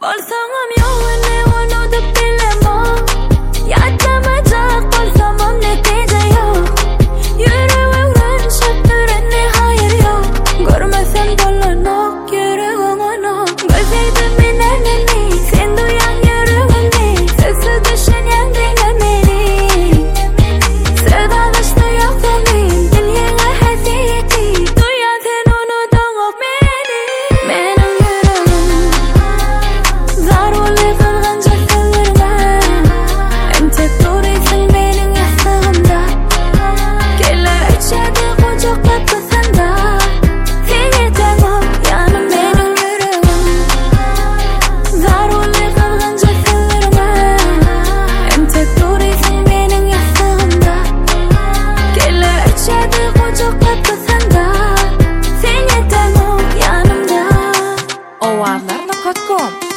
Olsam yo'g'ini unutib bilaman. Yadlamajaq qolsam natija yo'q. Yuraveran shapturini xayr yo'q. Ko'rmasam bo'lanoq yurag'ini. O'zingda menani sen duyan yurag'imni. Siz düşünen dinlemeni. Sevdalışta yo'qsan dilyaga hasiyati. Duyan sen unutoq meni. Mening yuragim zaruli qilgancha silirma. Emchak turaysan mening yastig'imda. Kelar ichadi quchoqlab sanda. Senga tang'ib yanim mening yuragim zaruli qilgancha silirma. Emchak turaysan mening yastig'imda. Kelar ichadi quchoqlab sanda. Senga tang'ib yanimda. Ovozlar.com